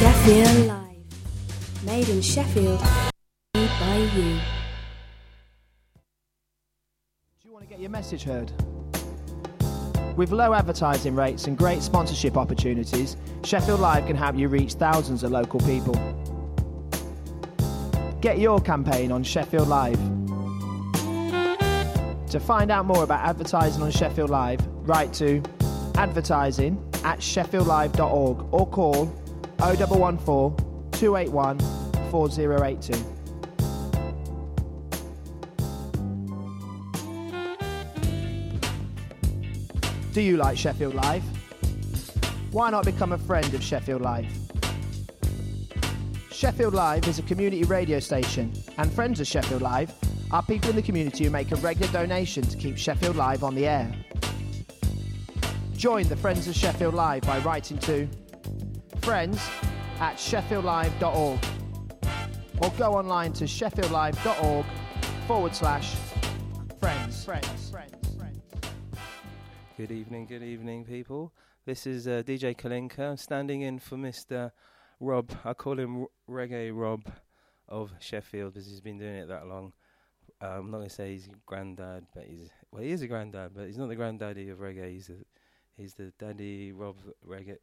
Sheffield Live. Made in Sheffield. Made by you. Do you want to get your message heard? With low advertising rates and great sponsorship opportunities, Sheffield Live can help you reach thousands of local people. Get your campaign on Sheffield Live. To find out more about advertising on Sheffield Live, write to advertising@sheffieldlive.org or call 0114 281 4082. Do you like Sheffield Live? Why not become a friend of Sheffield Live? Sheffield Live is a community radio station, and friends of Sheffield Live are people in the community who make a regular donation to keep Sheffield Live on the air. Join the Friends of Sheffield Live by writing to friends@sheffieldlive.org or go online to sheffieldlive.org/friends. Good evening, people. This is DJ Kalinka. I'm standing in for Mr. Rob. I call him Reggae Rob of Sheffield because he's been doing it that long. I'm not going to say he's granddad, but he is a granddad, but he's not the granddaddy of reggae. He's the daddy Rob the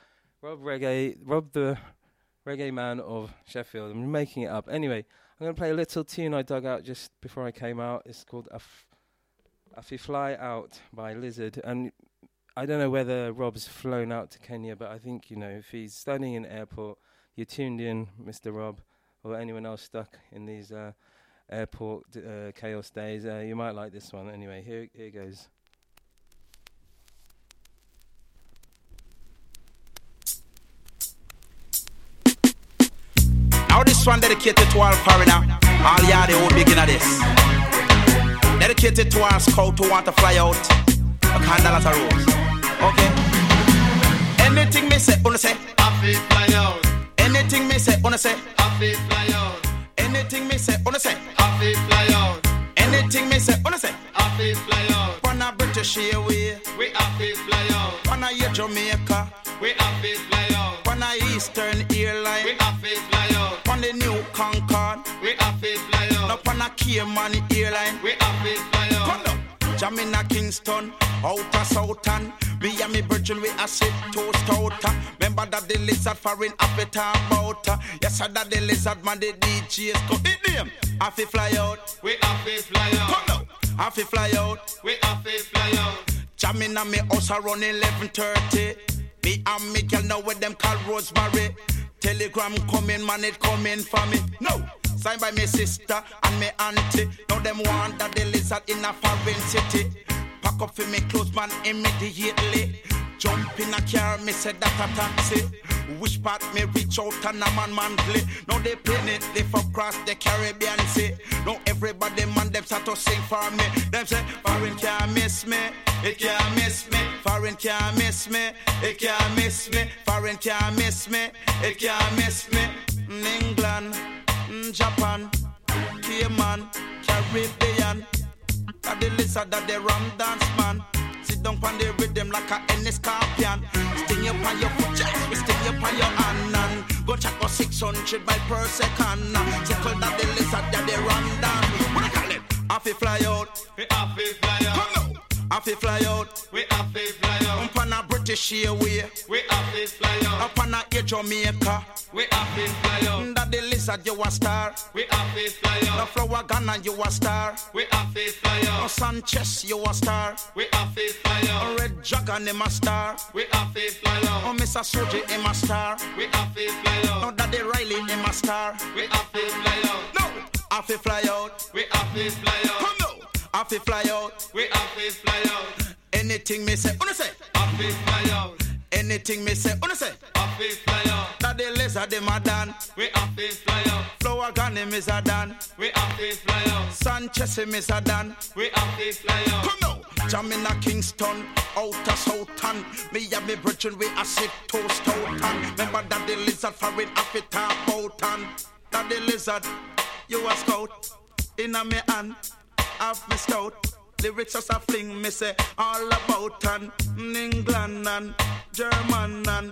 reggae man of Sheffield. I'm making it up. Anyway, I'm going to play a little tune I dug out just before I came out. It's called Afi Fly Out by Lizard. And I don't know whether Rob's flown out to Kenya, but I think, if he's standing in airport, you're tuned in, Mr. Rob, or anyone else stuck in these airport chaos days, you might like this one. Anyway, here goes. Now this one dedicated to all foreigner, all y'all who begin at this. Dedicated to our scout who want to fly out a candle as a rose. Okay? Anything me say, wanna say, happy fly out. Anything me say, wanna say, happy fly out. Anything me say, wanna say, happy fly out. Anything me say, wanna say, happy fly out. Wanna British Airways, we happy fly out. Wanna Jamaica, we happy fly out. Wanna Eastern Airline, we happy fly out. Wanna New Concorde, we happy fly out. Now wanna Cayman Airline, we happy fly out. Come on, Jamina Kingston, outer Southern. Me and me virgin we a sit toast out. Remember that the lizard foreign happy talk about. Yes, I that the lizard man the DJs go hit them. Happy fly out, we happy fly out. Come on, happy fly out, we happy fly out. Jamina me house around 11:30. Me and me girl know what them call Rosemary. Telegram coming, man, it coming for me. No, signed by me sister and me auntie. Now them want that the lizard in a foreign city. Pack up for me clothes, man, immediately. Jump in a car, me said that a taxi. Which part me reach out and a man monthly. Now they pin it, they for cross the Caribbean Sea. Now everybody man them start to sing for me. Them say, foreign can't miss me, it can't miss me. Foreign can't miss me, it can't miss me. Foreign can't miss me, it can't miss me. England, Japan, Cayman, Caribbean. That the lizard, that the rum dance man. Sit down on the rhythm like a any scorpion. Sting you on your foot, yes, we sting you on your hand. And go check for 600 miles per second. Circle that the lizard, that the rum dance. What I call it? Happy fly out, we happy fly out. Come on, happy fly out, we happy fly out. Up on a British Airways, we happy fly out. Up on a Jamaica, we happy fly out. That the lizard, you a star, we happy fly out. The flower Ghana, you a star, we happy fly out. No Sanchez, you a star, we happy fly out. Red Dragon, him a star, we happy fly out. Oh, Mr. Soji, him a star, we happy fly out. No Daddy Riley, him a star, we happy fly out. No, happy fly out, we happy fly out. Come no, happy fly out, we happy fly out. Anything me say, wanna say, happy fly out. Anything me say, wanna say, happy fly out. That the lizard, him a done, we happy fly out. Flower Gun, him is a done, we happy fly out. Sanchez, him is a done, we happy fly out. Come now, Jamina Kingston, outer Southern. Me and me brethren, we a sit toast out. Remember that the lizard foreign happy talk out. That the lizard, you a scout, in a me hand, half me stout. Lyrics just a fling, me say all about England and German and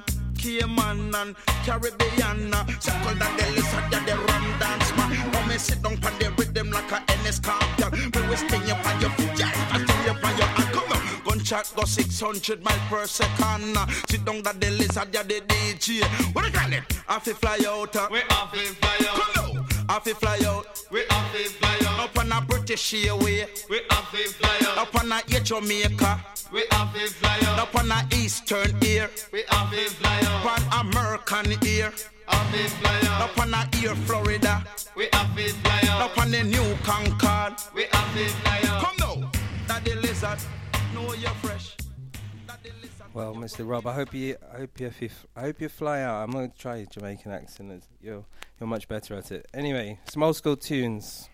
Cayman and Caribbean. Circle that the lizard and the rum dance man. Come and sit down on the rhythm like a NS champion. We will sting you on your feet, yeah, sting you on your hand. Come on, gunshot go 600 miles per second. Sit down that the lizard, yeah, the DJ. What do you call it? I fi fly out. We off fi fly out. Come on, I fi fly out. We off fi fly out. Up on a British Airway. We off fi fly out. Up on a Jamaica. We off fi fly out. Up on a Eastern Air. We off fi fly out. Up on American Air. Off fi fly out. Up on a Air Florida. We off fi fly out. Up on the New Concorde. We off fi fly out. Come now, that the lizard. Know you're fresh. Well, Mr. Rob, I hope you fly out. I'm going to try your Jamaican accent. You're much better at it. Anyway, some old school tunes.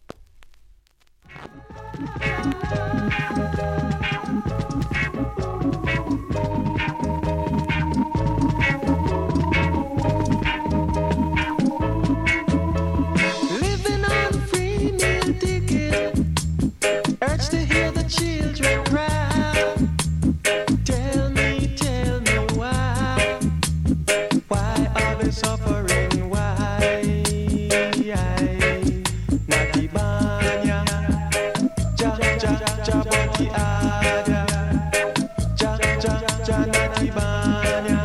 Living on free meal ticket, urge to hear the children cry. Tell me why are they suffering? Why? Natibanya, Jaboti Ada, Natibanya,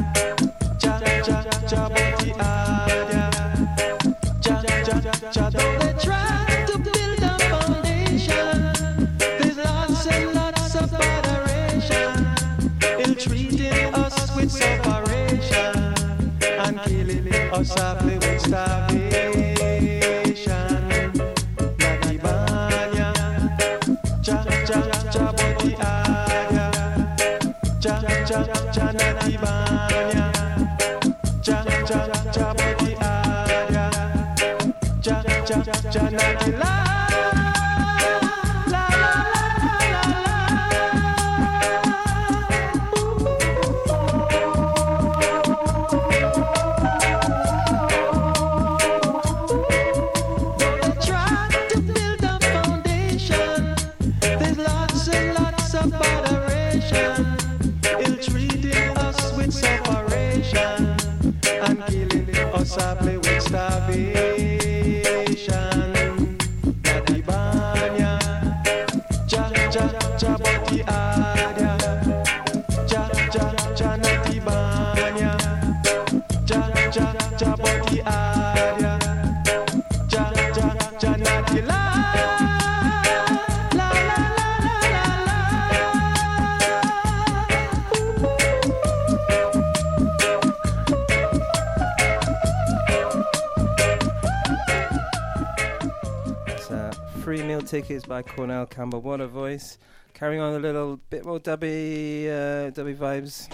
Jaboti Ada, though they try to build a foundation, there's lots and lots of adoration, ill-treating us with separation, and killing us softly with starvation. Natibanya, Jaboti Ada, Natibanya, Jaboti Ada, Natila. Softly with starvation. Natibanya, Jaboti Ada, Natibanya, Jaboti Ada, Natila. Free Meal Tickets by Cornell Campbell. What a voice. Carrying on a little bit more dubby vibes.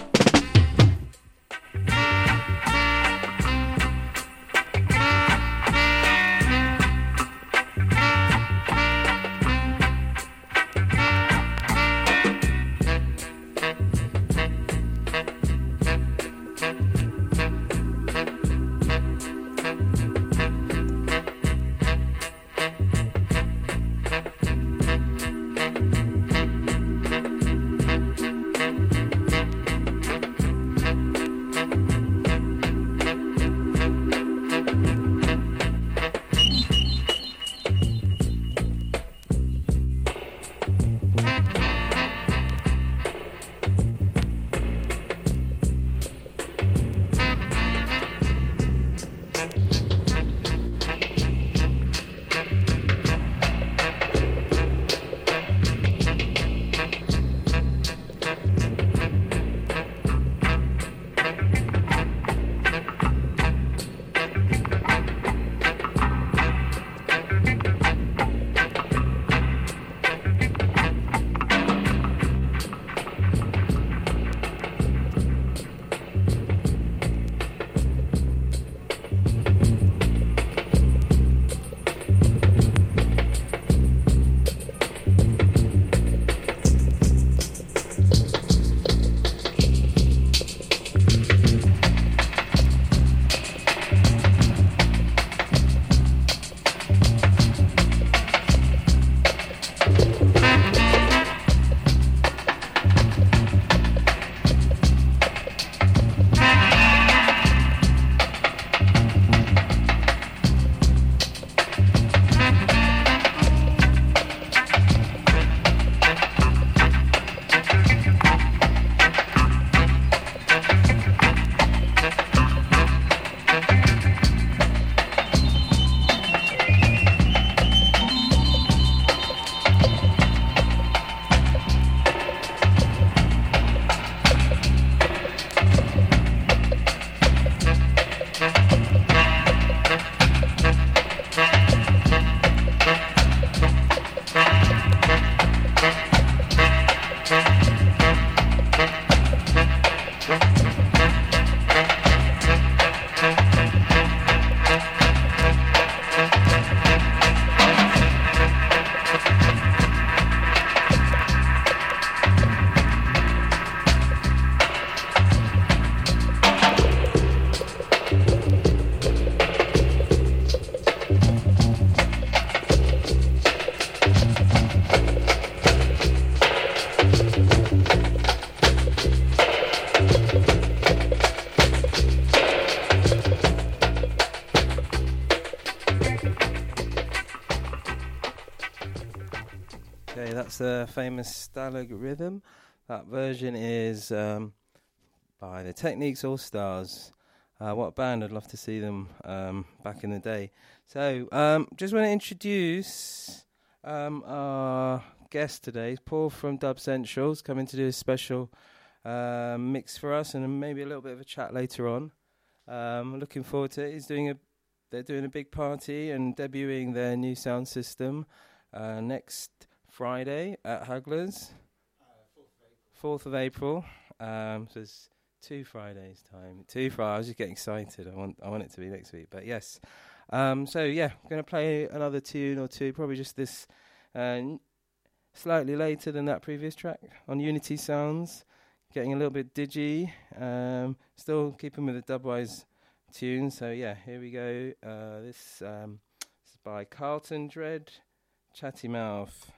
that's the famous Stalag Rhythm. That version is by the Techniques All Stars. What a band, I'd love to see them back in the day. So, just want to introduce our guest today, Paul from Dub Central's coming to do a special mix for us and maybe a little bit of a chat later on. Looking forward to it. They're doing a big party and debuting their new sound system next Friday at Hugler's. 4th of April. So it's 2 Fridays time. I was just getting excited. I want it to be next week. But yes. So yeah, I'm going to play another tune or two. Probably just this slightly later than that previous track on Unity Sounds. Getting a little bit digi. Still keeping with the Dubwise tune. So yeah, here we go. This is by Carlton Dread, Chatty Mouth.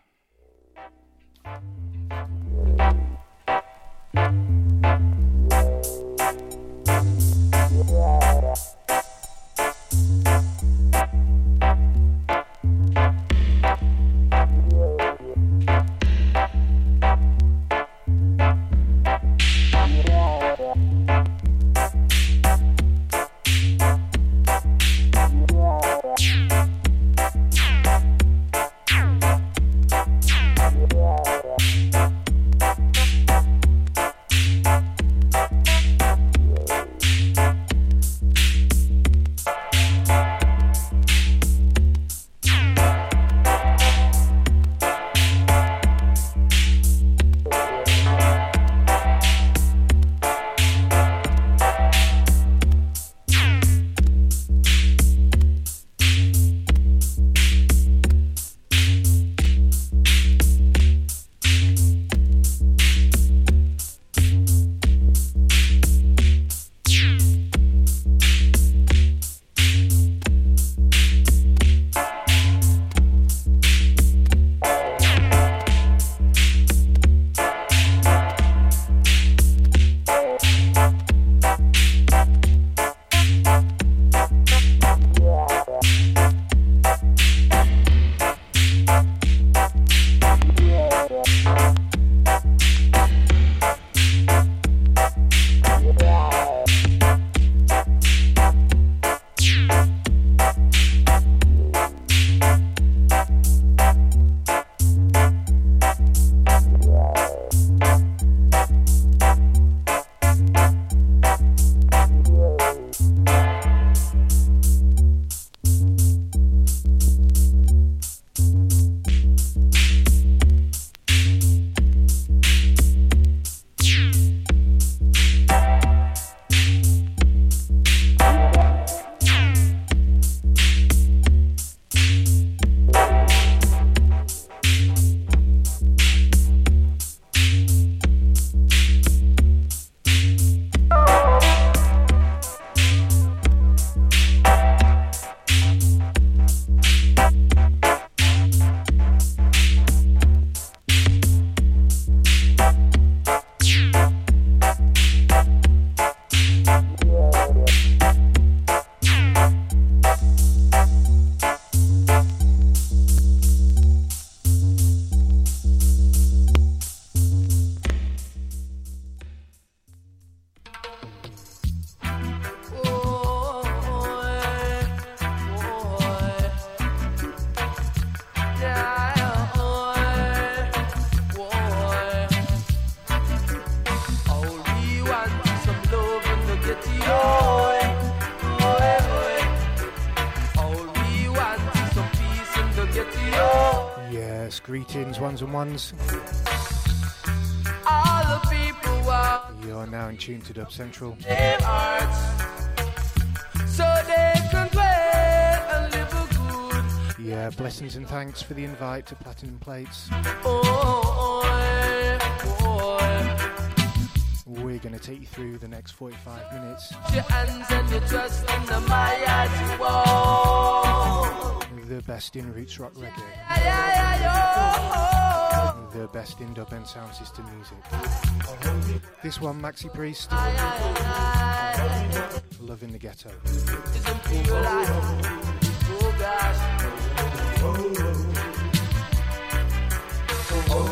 Greetings, ones and ones. All the people want You are now in tune to Dub Central. their hearts, so they can play and live a good. Yeah, blessings and thanks for the invite to Platinum Plates. We're going to take you through the next 45 minutes. Your hands and your trust in the mighty wall. The best in roots rock reggae. The best in dub and sound system music. This one, Maxi Priest. Love in the Ghetto. Oh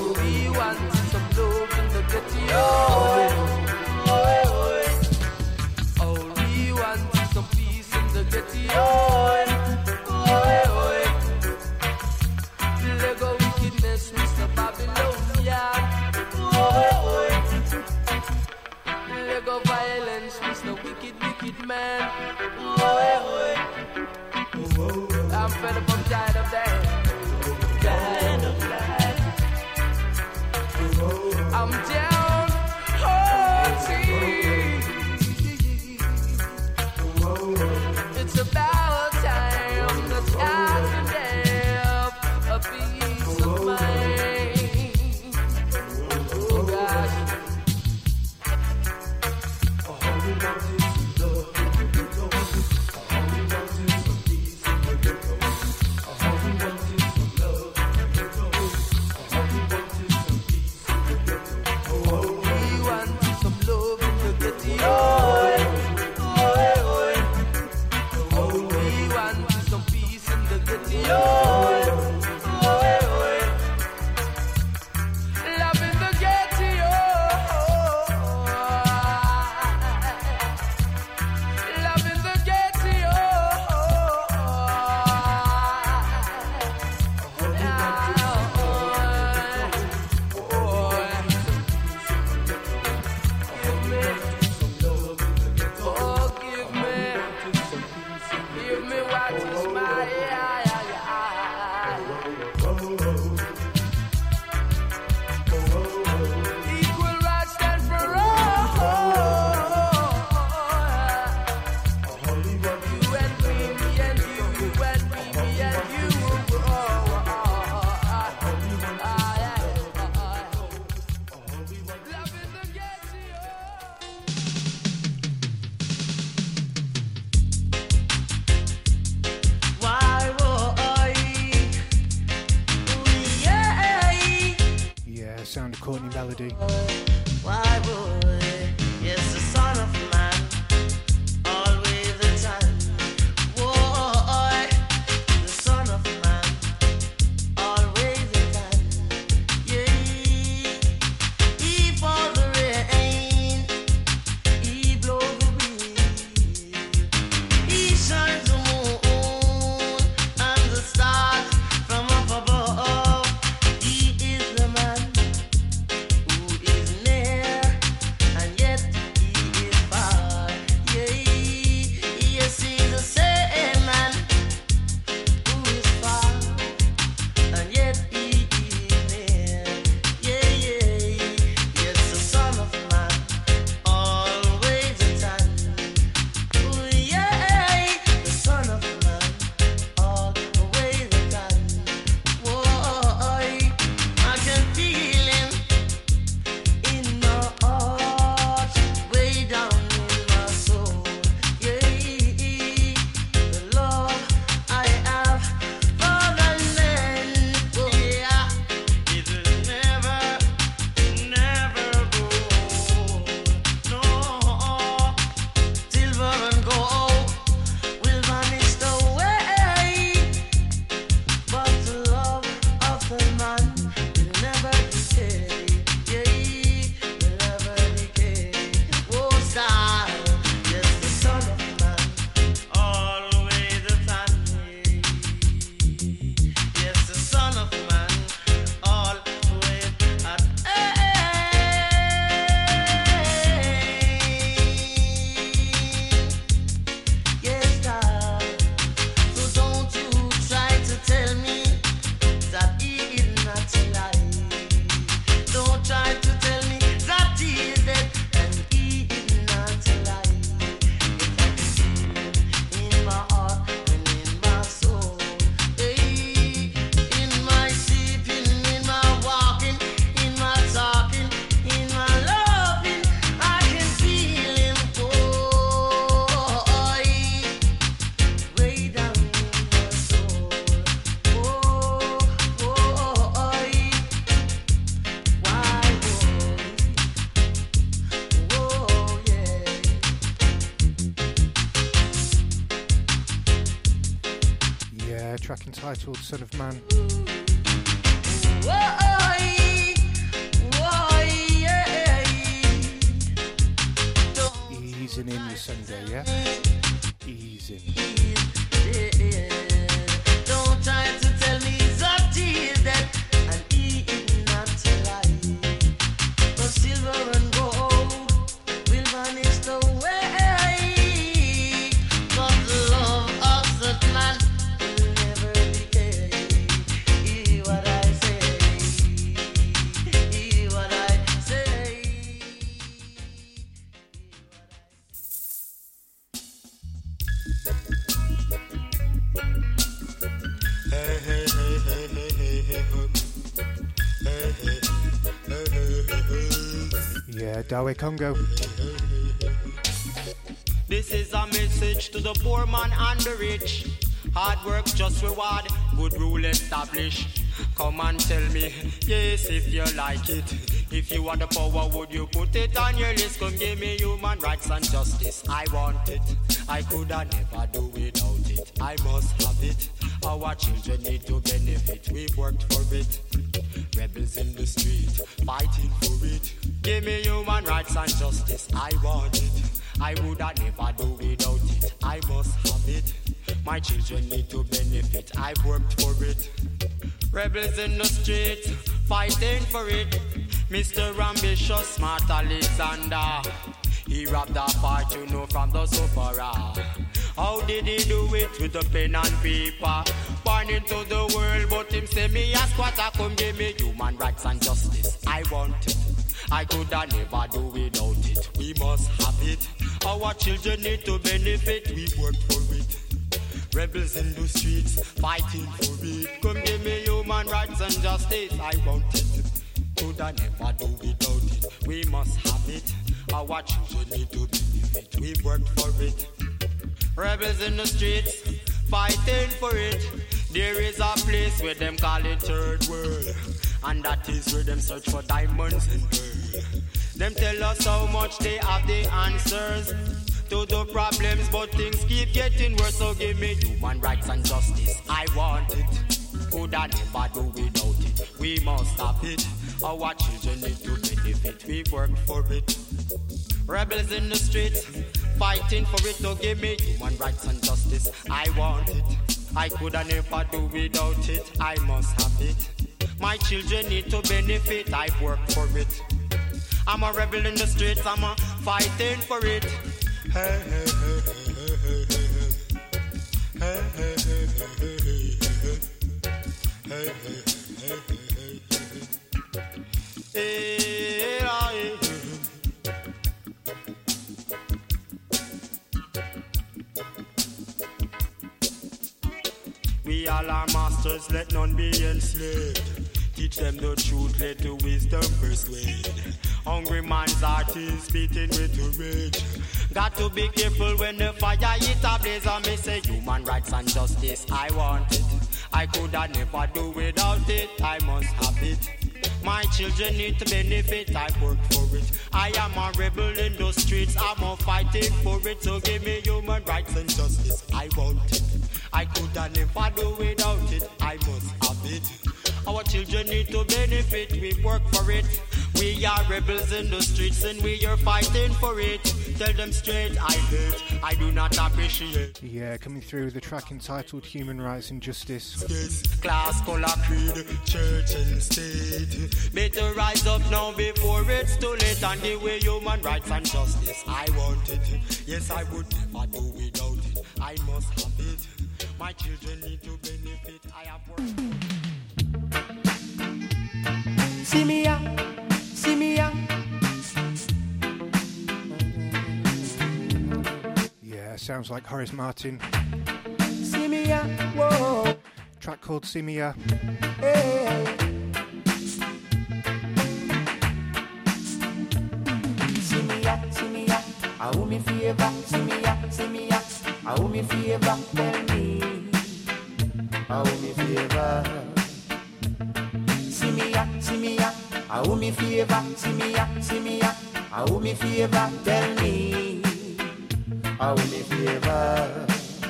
track entitled Son of Man. easing in your Sunday, yeah? Easing. Don't try to tell me that he is dead and he is not alive. But silver and gold will vanish away. But the love of that man will never decay. Hear what I say. Hear what I say. Yeah, Dawe Congo. This is a message to the poor man and the rich. Hard work just reward, good rule establish. Come and tell me, yes, if you like it. If you want the power, would you put it on your list? Come give me human rights and justice. I want it. I coulda never do without it. I must have it. Our children need to benefit. We've worked for it. Rebels in the street, fighting for it. Give me human rights and justice. I want it. I woulda never do without it. I must have it. My children need to benefit. I've worked for it. Rebels in the street, fighting for it. Mr. Ambitious, Smart Alexander. He robbed a part, you know, from the sufferer. How did he do it? With a pen and paper. Born into the world, but him say me a squatter. Come give me human rights and justice. I want it. I coulda never do without it. We must have it. Our children need to benefit. We've worked for it. Rebels in the streets, fighting for it. Come give me human rights and justice. I want it. Coulda never do without it. We must have it. Our children need to benefit. We've worked for it. Rebels in the streets, fighting for it. There is a place where them call it third world, and that is where them search for diamonds and pearl. Them tell us how much they have the answers to the problems, but things keep getting worse. So give me human rights and justice. I want it. Coulda never do without it. We must have it. Our children need to benefit. We worked for it. Rebels in the streets, fighting for it. So give me human rights and justice. I want it. I coulda never do without it. I must have it. My children need to benefit. I've worked for it. I'm a rebel in the streets. I'm a fighting for it. Hey, hey, hey, hey, hey, hey, hey, hey, hey, hey, we all are masters, let none be enslaved. Teach them the truth, let the wisdom persuade. Hungry man's heart is beating with the rage. Got to be careful when the fire hit a blaze. And me say human rights and justice, I want it. I coulda never do without it. I must have it. My children need to benefit. I work for it. I am a rebel in the streets. I'm a fighting for it. So give me human rights and justice. I want it. I coulda never do without it. I must have it. Our children need to benefit. We work for it. We are rebels in the streets and we are fighting for it. Tell them straight, I hate, I do not appreciate. Yeah, coming through with a track entitled Human Rights and Justice. Class, color, creed, church and state. Better rise up now before it's too late and give away human rights and justice. I want it. Yes, I would never do without it. I must have it. My children need to benefit. I have worked. See me ya, see me ya. Yeah, sounds like Horace Martin. See me ya, whoa. Track called See Me Ya. Hey. See me ya, I owe me favor. See me ya, I owe me favor. Tell me, I owe me favor. See me ya, I owe me favor. See me ya, I owe me favor. Tell me, I owe me favor.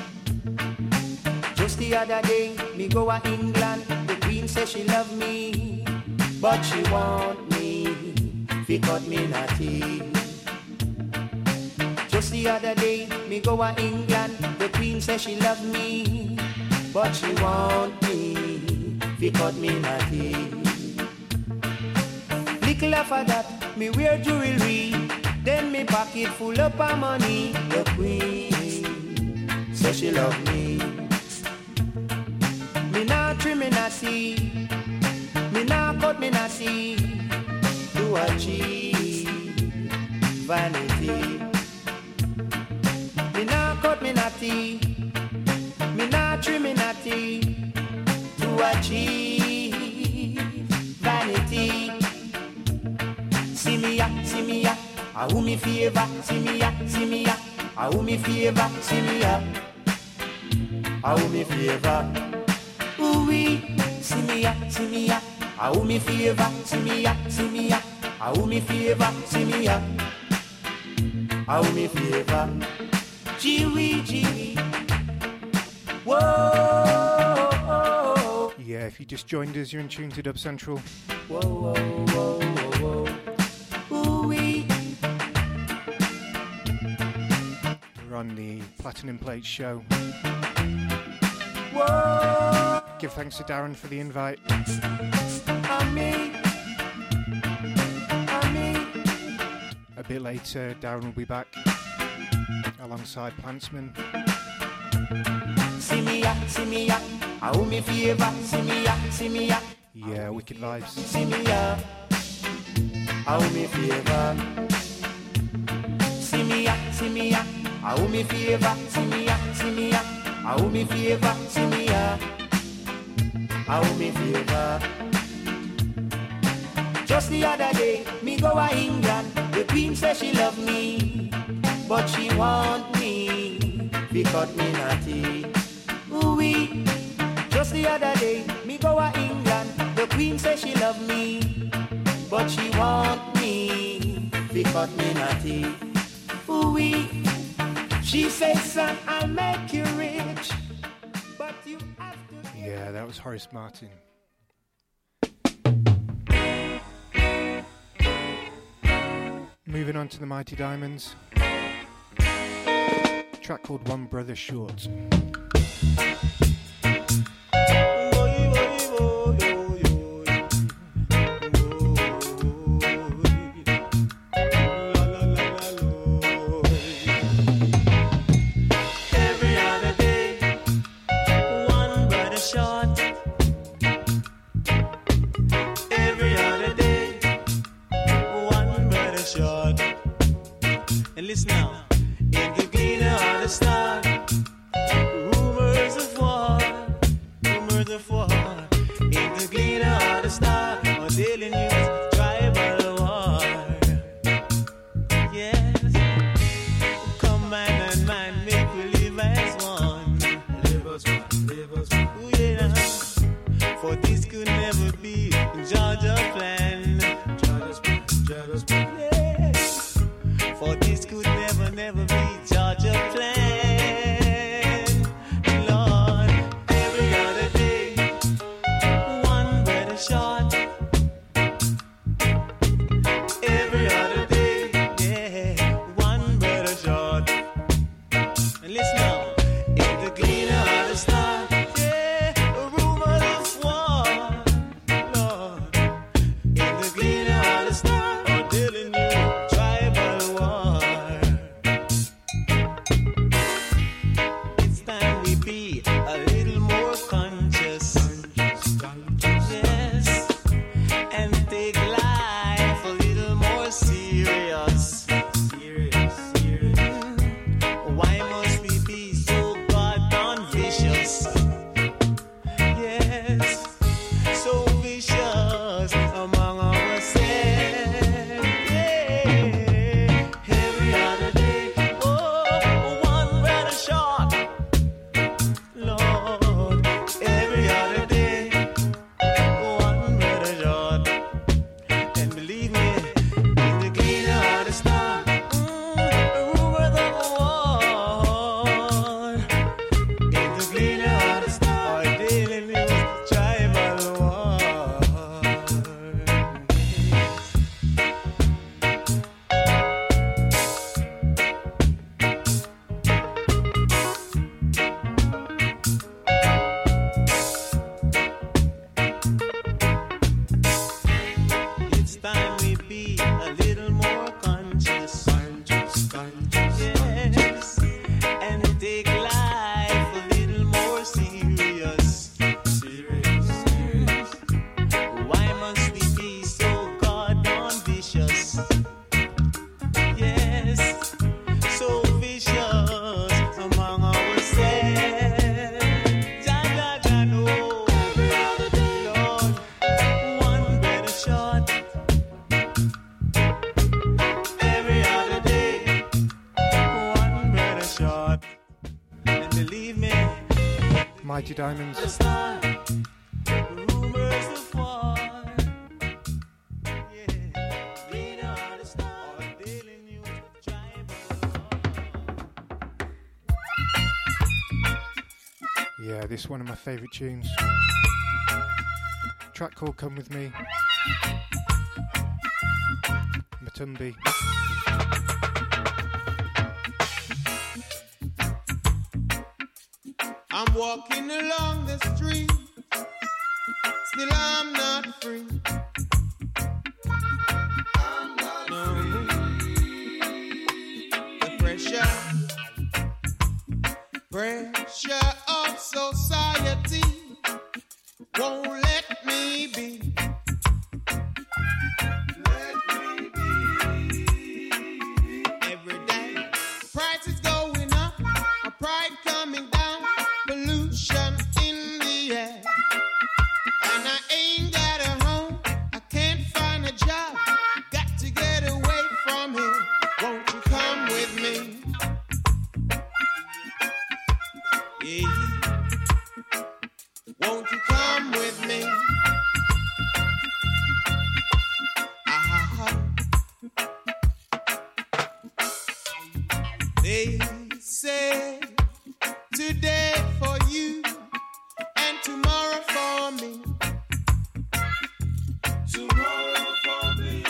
Just the other day, me go to England. The Queen says she love me, but she want me, fi cut me naughty. Just the other day, me go to England. The Queen says she love me, but she want me fi cut me natty. Little after that, me wear jewelry. Then me pocket full up of money. The Queen says she love me. Me nah trim me natty, me nah cut me natty. To achieve vanity. Me nah cut me natty, me nah trim me natty. To achieve vanity. See me ya, I who me favor. See me ya, I who me favor. See me ya, I who me favor. Ooh wee, see me ya, I who me favor. See me ya, I who me favor. See me ya, I who me favor. Gee, whoa. Yeah, if you just joined us, you're in tune to Dub Central. Whoa. Ooh-wee. We're on the Platinum Plate show. Whoa. Give thanks to Darren for the invite. Me. A bit later, Darren will be back alongside Plantsman. See me ya, I who me favor. See me ya. Yeah, wicked vibes. See me ya, I who me favor. See me ya, I who me favor. See me ya, I who me favor. See me ya, I who me favor. Just the other day, me go to England. The Queen says she love me, but she want me fi cut me natty. Ooh-wee. Just the other day, me go to England. The Queen says she love me, but she want me fi cut me natty. Ooh-wee. She says, son, I'll make you rich, but you have to... Yeah, that was Horace Martin. Moving on to the Mighty Diamonds. A track called One Brother Short. Listen now, in Gagina on the star, rumors of war. believe me. Mighty Diamonds. Rumors of war. Yeah, read all the stars. Daily news of tribal. Yeah, this is one of my favourite tunes. Track called Come With Me. Matumbi. I'm walking along the street, still I'm not free. No. The pressure of society won't let me be. Every day, price is going up, a pride coming down, pollution in the air. And I ain't got a home, I can't find a job, got to get away from here. Won't you come with me? Yeah. Won't you come with me? They say today for you and tomorrow for me. Tomorrow for me.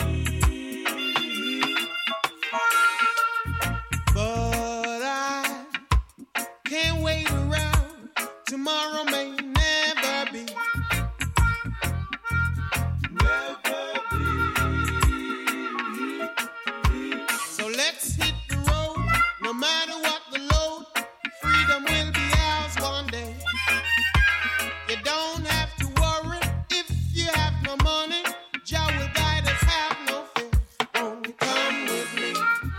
But I can't wait around. Tomorrow may never be. Never be. So let's hit the road. No matter what the load, freedom will be ours one day. You don't have to worry if you have no money. Jah will guide us, have no fear. Won't you come with me?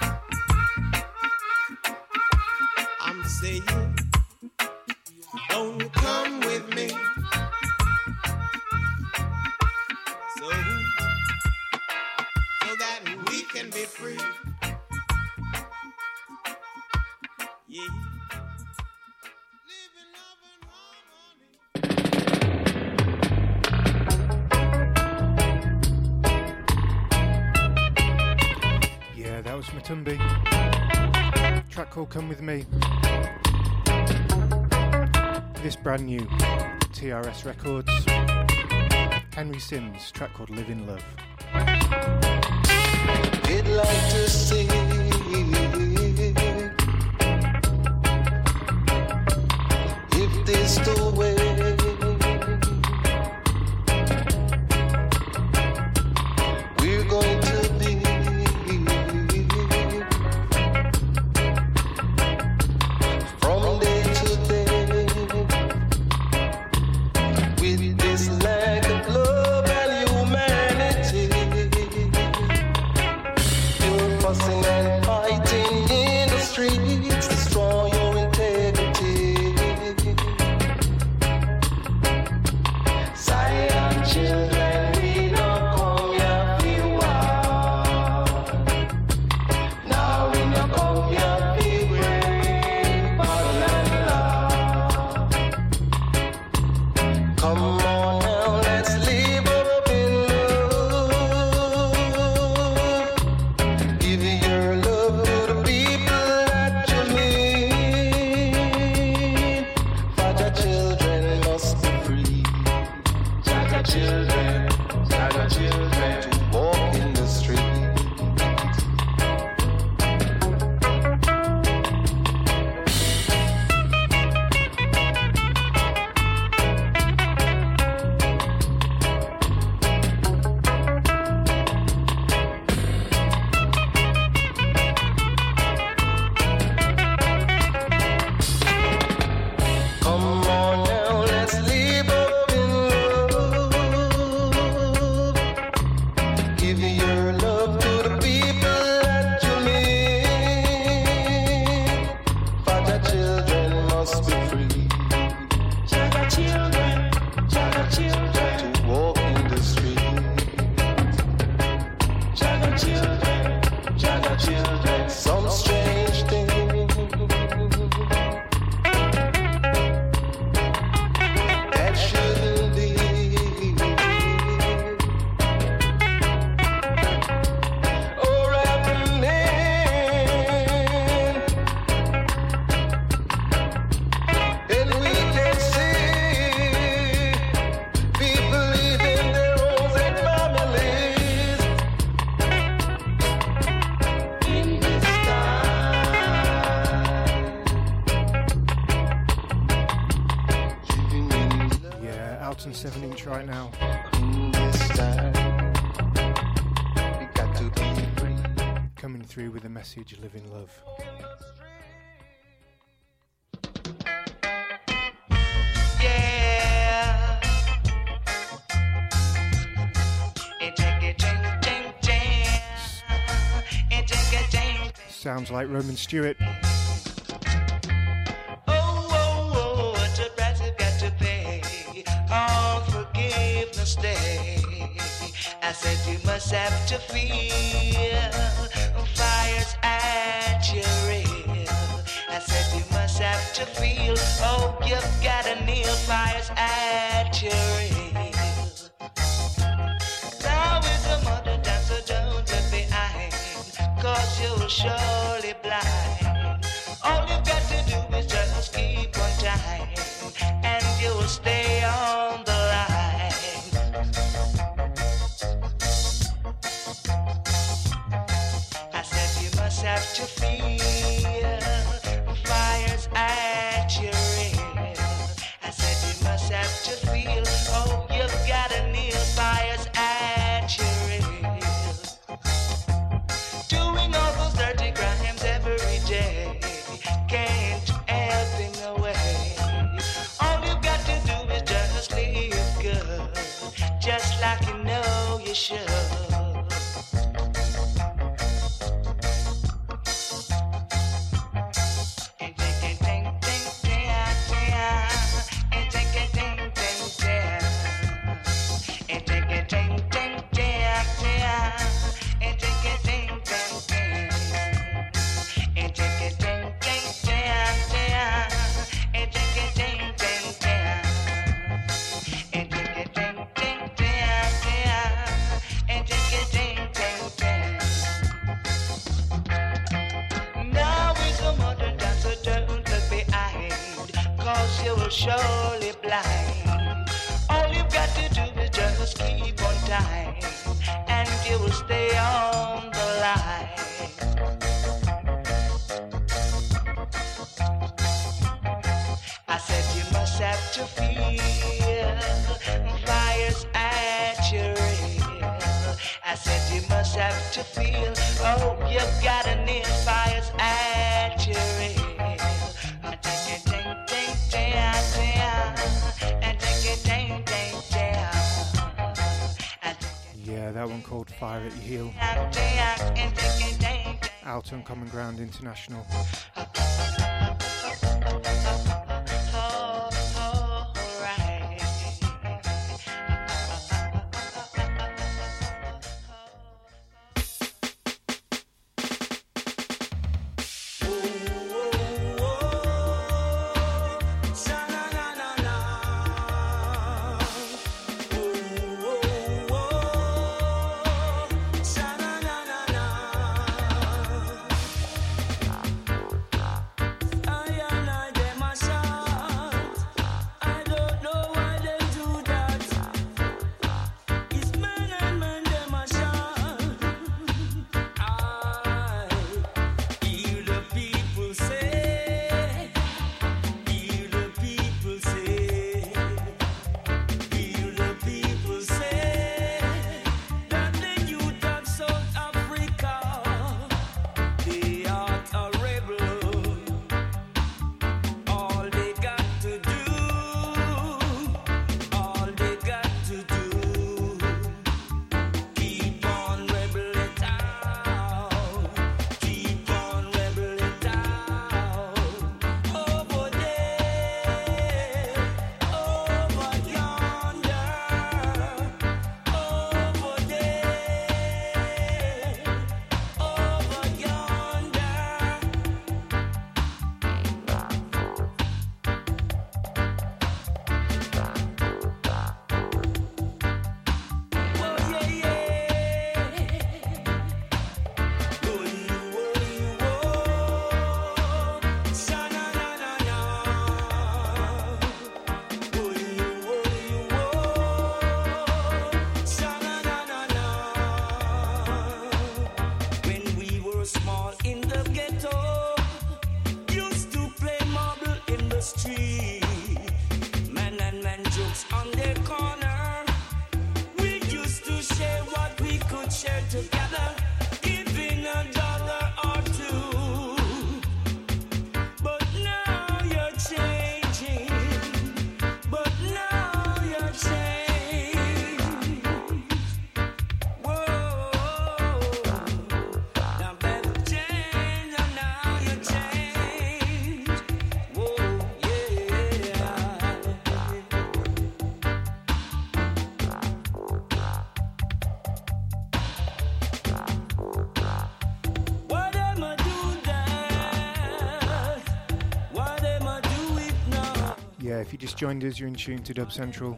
I'm saying, won't you come with me? So that we can be free. Yeah. Yeah, that was Matumbi. Track called Come With Me. This brand new TRS Records. Henry Sims, track called Live in Love. We'd like to see if this the way we're going to be. From day to day, with this lack of love and humanity, you're fussing and Clapton 7-inch right now. Coming through with a message, live in love. Yeah. Sounds like Roman Stewart. What a price you've got to pay on forgiveness day. I said you must have to feel fires at your rear. I said you must have to feel, oh, you've got to kneel fires at your rear. Now is the modern dance, so don't look behind, 'cause you'll surely blind. All you've got to do is just keep on time, and you'll stay on the line. I said you must have to feel fires at your rear. I said you must have to feel, oh, you've got to kneel fires at your rear. Doing all those dirty crimes every day can't help in a way. All you've got to do is just live good, just like you know you should. Surely blind. All you've got to do is just keep on time, and you will stay on the line. I said you must have to feel fires at your rear. I said you must have to feel, oh, you've got to kneel fires at your rear. Yeah, that one called Fire at Your Heel. Out on Common Ground International. Yeah, if you just joined us, you're in tune to Dub Central.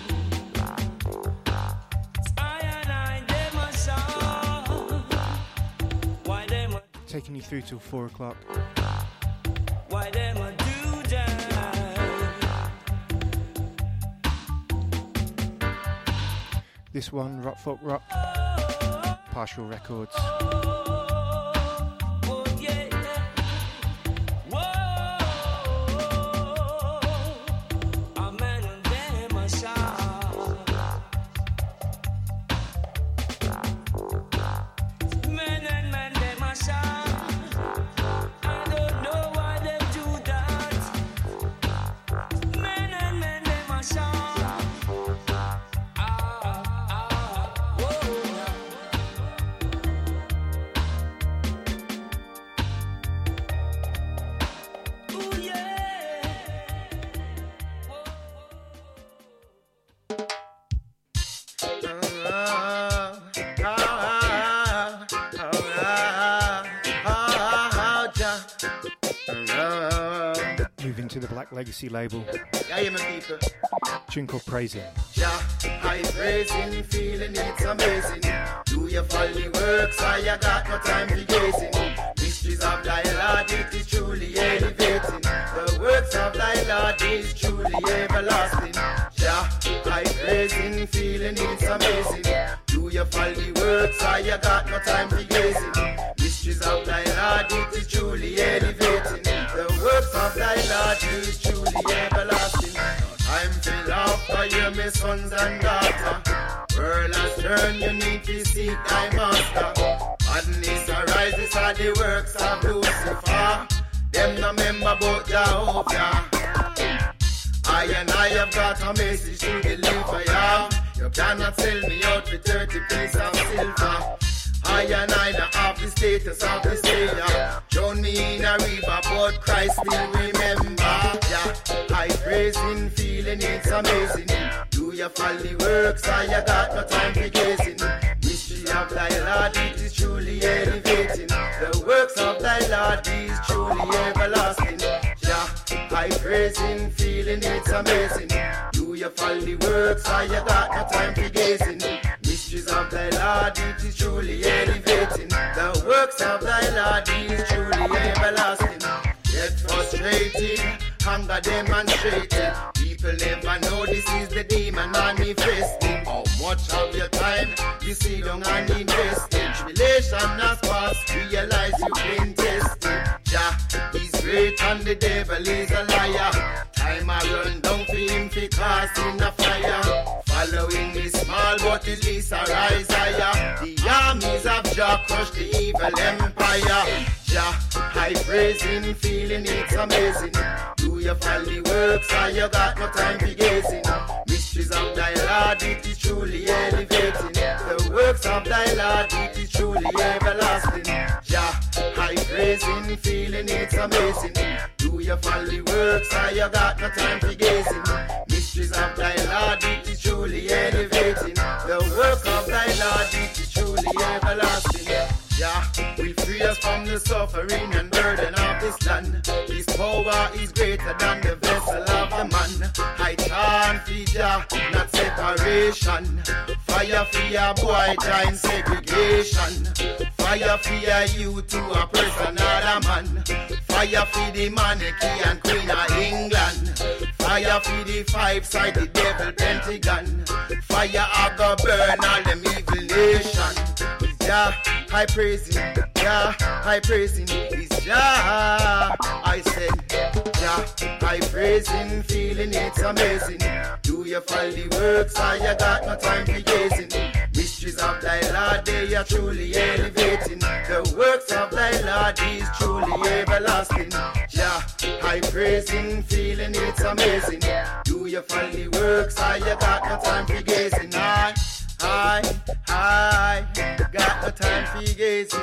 Taking you through till 4 o'clock. Why them a do that? This one, Rock Folk Rock, Partial Records. Moving to the Black Legacy label. Yeah, my people. Tune called Praising. Yeah, I praising, feeling it's amazing. Do you follow the works? I got no time for gazing. Mysteries of thy Lord, it is truly elevating. The works of thy Lord is truly everlasting. Yeah, I praising, feeling it's amazing. Do you follow the works? I got no time for gazing. Mysteries of thy Lord, it is truly elevating. The works of thy Lord is truly everlasting. I'm filled after you, my sons and daughters. World has turned, you need to seek thy master. Madness arises at the works of Lucifer. Them no member but Jehovah. I and I have got a message to deliver ya. You cannot sell me out for 30 pieces of silver. I and I not have the status of the Savior. Drown me in a river, but Christ still remember. Yeah, I praising, feeling it's amazing. Do you follow the works? I got no time for gazing. Mystery of thy Lord, it is truly elevating. The works of thy Lord is truly everlasting. Yeah, I praising, feeling it's amazing. Do you follow the works? I got no time for gazing. Mysteries of thy Lord, it is truly elevating. The works of thy Lord is truly everlasting. Get frustrated, hunger demonstrated. People never know this is the demon manifesting. How much of your time you see down and invested? Tribulation has passed, realize you've been tested. Jah, he's great and the devil is a liar. Time I run down for him for casting a fire. Following is small but the least arise higher. The armies of Jah crush the evil empire. Jah, I praising, feeling it's amazing. Do you follow the works or you got no time for gazing? Mysteries of thy Lord, it is truly elevating. The works of thy Lord, it is truly everlasting. Jah, I praising, feeling it's amazing. Do you follow the works or you got no time for gazing? Mysteries of thy Lord, it is truly elevating. The work of thy Lord, it is truly everlasting. Yeah, will free us from the suffering and burden of this land. His power is greater than the vessel of a man. I chant for Jah, not separation. Fire for your boy, join segregation. Fire for your youth to oppress another man. Fire for the monarchy and Queen of England. Fire for the five-sided devil Pentagon. Fire I go burn all them evil nation. Jah, I praise him. Jah, I praise him. It's Jah. I said, Jah, I praise him. Feeling it's amazing. Do you follow the works or you got no time for gazing? Mysteries of thy Lord, they are truly elevating. The works of thy Lord is truly everlasting. Jah, I praise him. Feeling it's amazing. Do you follow the works or you got no time for gazing? I got no time for gazing.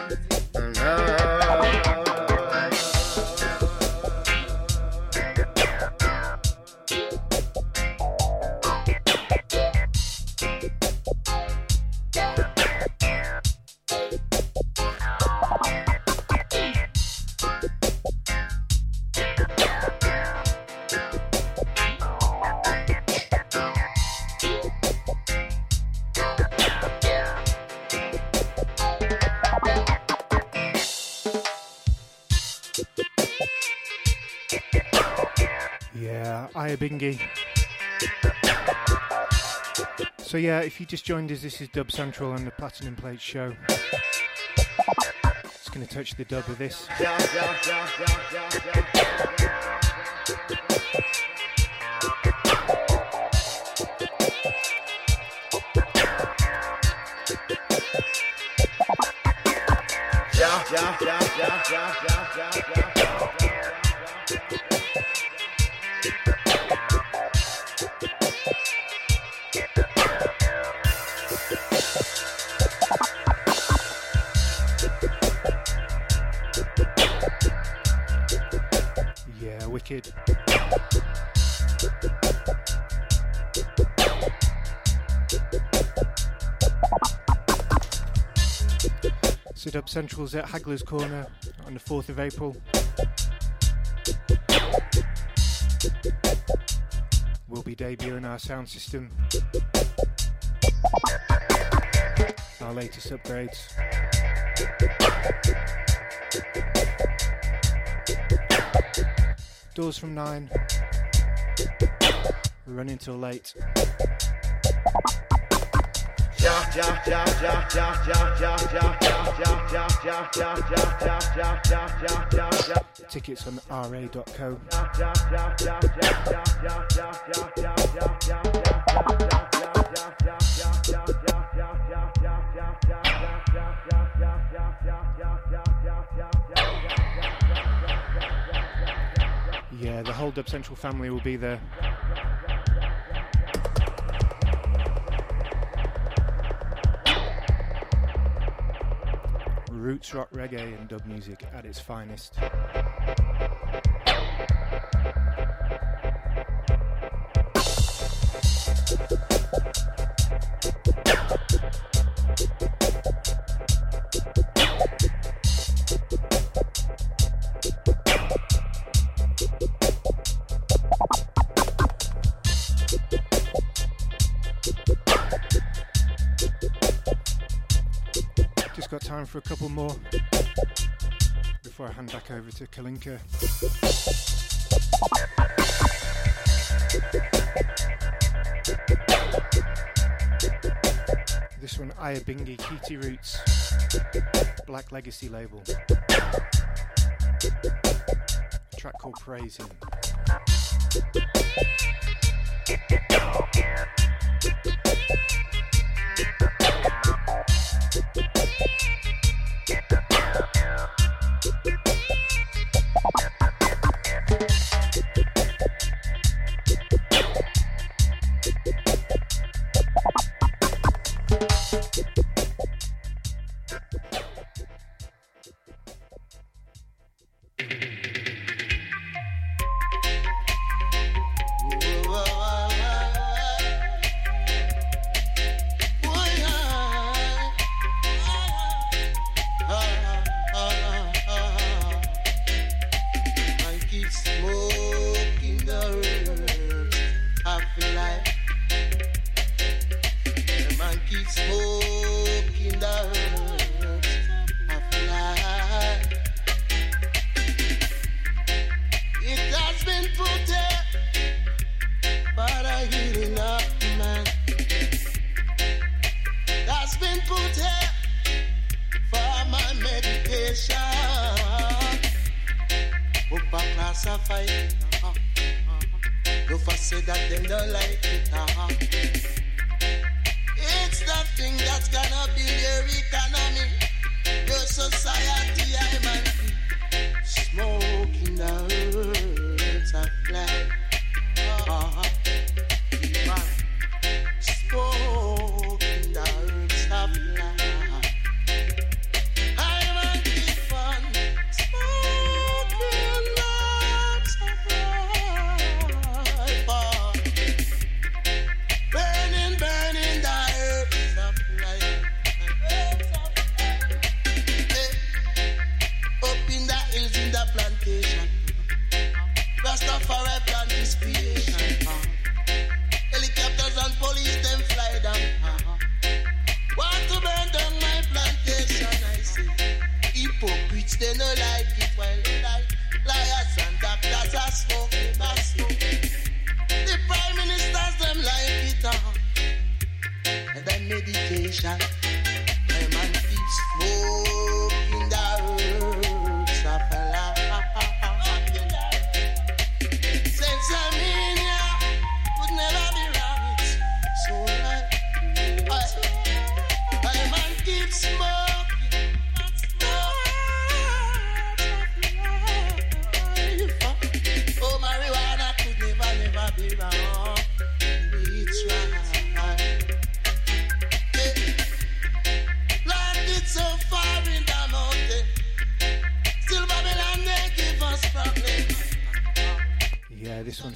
Yeah, Ayabingi. So yeah, if you just joined us, this is Dub Central on the Platinum Plate show. Just going to touch the dub of this. Yeah, wicked. Sit Up Central's at Hagler's Corner on the 4th of April. We'll be debuting our sound system, our latest upgrades. Doors from 9. We're running till late. Tickets on ra.co. Yeah, the whole Dub Central family will be there. Roots rock, reggae and dub music at its finest. Time for a couple more before I hand back over to Kalinka. This one, Ayabingi, Kiti Roots, Black Legacy label. A track called Praising. Rastafari plantation.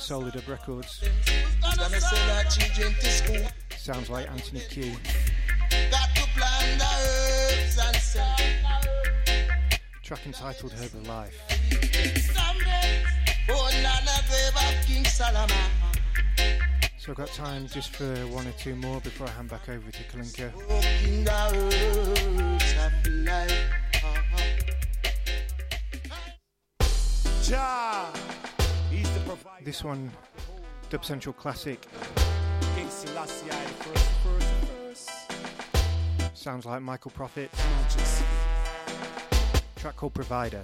Solar Dub Records. Gonna sell our children to school. Sounds like Anthony Q. Got to plant the herbs and sell. Track entitled Herb of Life. Someday, oh, Nana grave of King Solomon. So I've got time just for one or two more before I hand back over to Kalinka. King the herbs of life. Jah, he's the provider. This one, Dub Central Classic. King Selassie, the first. Sounds like Michael Prophet. Track called Provider.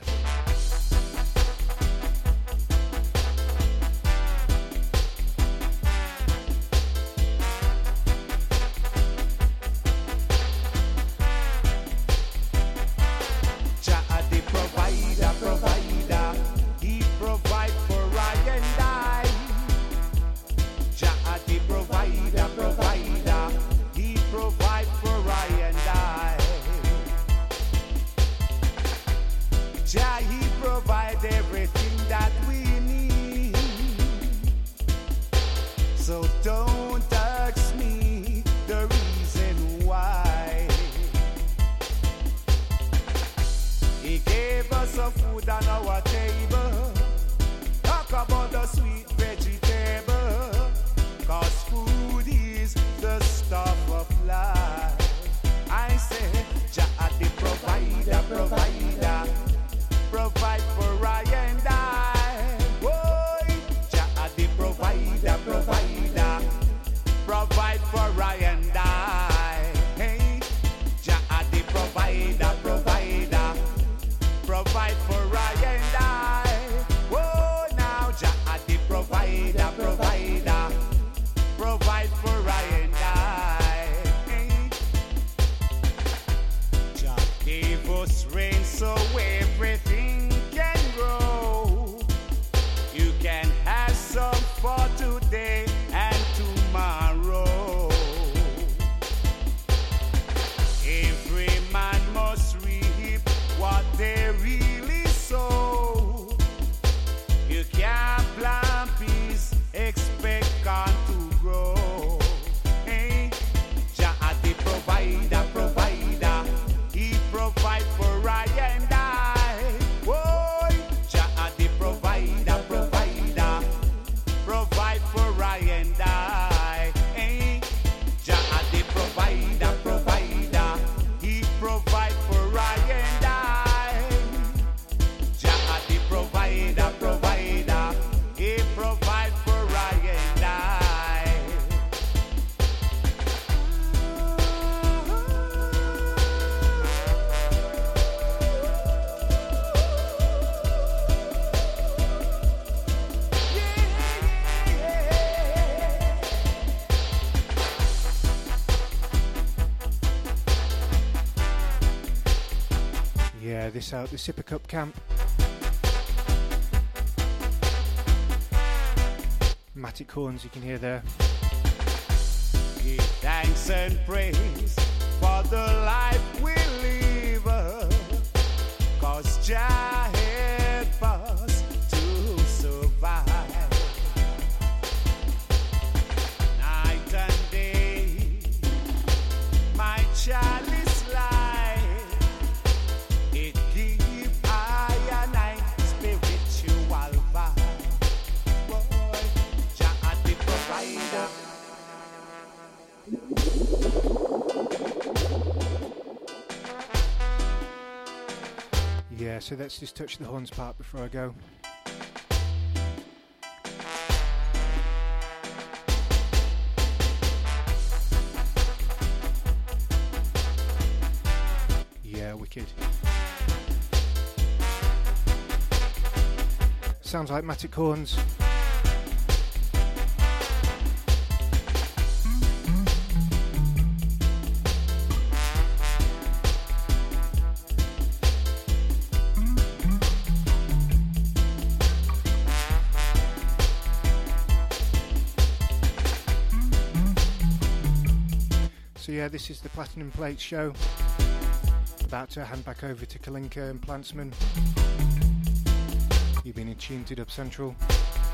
This out the Sipper Cup camp. Matic horns you can hear there. Give thanks and praise for the life we live, 'cause Jah help us to survive. Night and day, my child is life. Yeah, so let's just touch the horns part before I go. Yeah, wicked. Sounds like Matic horns. So yeah, this is the Platinum Plate show. About to hand back over to Kalinka and Plantsman. You've been in tune to Dub Central.